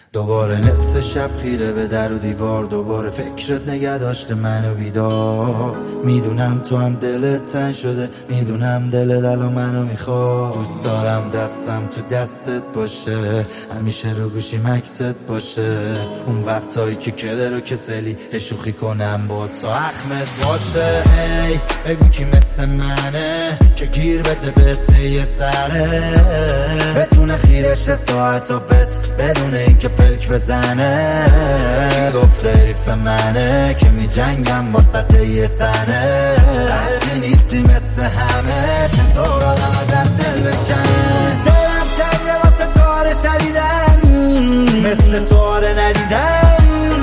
دوباره نصف شب خیره به در و دیوار، دوباره فکرت نگه داشته منو بیدار. میدونم تو هم دلت تنگ شده، میدونم دلت الان منو میخواد. دوست دارم دستم تو دستت باشه، همیشه رو گوشی مکست باشه. اون وقتایی که کدر و کسلی شوخی کنم با تو اخمت باشه. ای بگو کی مثل منه که گیر بده به ته سره، بتونه خیرش ساعت و بت بدون اینکه پلک بزنه. کی گفته حریف منه که می جنگم واسط یه تنه. وقتی نیستی مثل همه چطور آدم ازت دل بکنه. دلم تنگه واسه تاره شدیدن، مثل تاره ندیدن.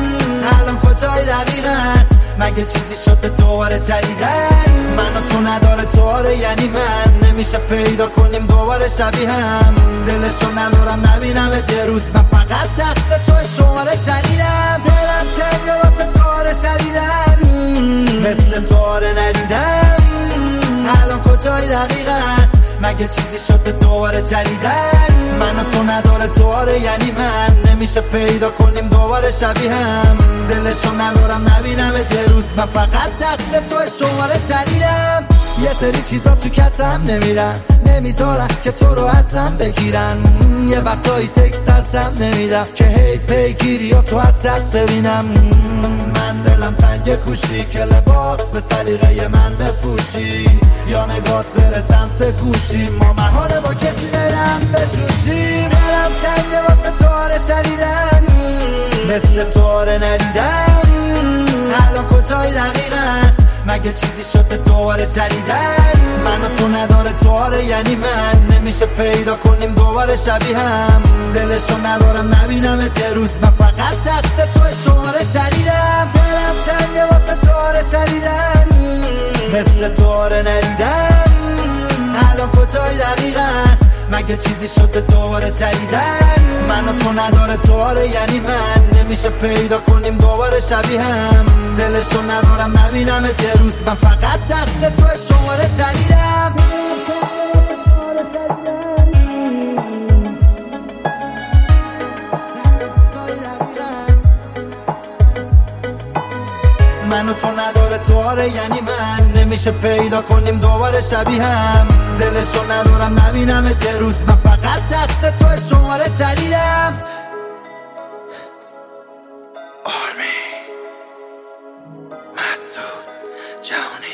الان کجای دقیقا؟ مگه چیزی شده دوباره جدیدن؟ من و تو نداره تواره، یعنی من نمیشه پیدا کنیم دوباره شبیه هم. دلشو ندارم نبینم یه روز، من فقط دست توی شماره جدیدم. دلم تنگه واسه تواره شدیدن، مثل تواره ندیدم. الان کجای دقیقا؟ مگه چیزی شده دوباره جدیدن؟ من و تو نداره تواره، یعنی من نمیشه پیدا کنیم دوباره شبیه هم. دلشو ندارم نبینم یه روز، من فقط دست توی شماره جدیدم. یه سری چیزا تو کتم نمیرن، نمیذارن که تو رو ازم بگیرن. یه وقتایی تکست ازم نمیدم که هی پیگیری یا تو ازت ببینم. من دلم تنگ کوشی که لباس به سلیقه من بپوشی، یا نگات بره سمت گوشی. ما محاله با کسی برم بجوشیم. دلم تنگ واسه تواره شدیدن، مثل تواره ندیدن. الان کجای دقیقا؟ مگه چیزی شده دوباره جدیدن؟ من و تو نداره تواره، یعنی من نمیشه پیدا کنیم دوباره شبیه هم. دلشو ندارم نبینم یه روز، من فقط دست توی شماره جدیدم. دلم تنگه واسه تواره شدیدن، مثل تواره ندیدن. الان کجای دقیقا؟ مگه چیزی شده دوباره جدیدن؟ من و تو نداره تواره، یعنی من نمیشه پیدا کنیم دوباره شبیه هم. دلشو ندارم نبینم یه روز، من فقط دست توی شماره جدیدم. من و تو نداره تواره، یعنی من نمیشه پیدا کنیم دوباره شبیه هم. دلشو ندارم نبینم یه روز، من فقط دست توی شماره جدیدم. آرمی مسعود جهانی.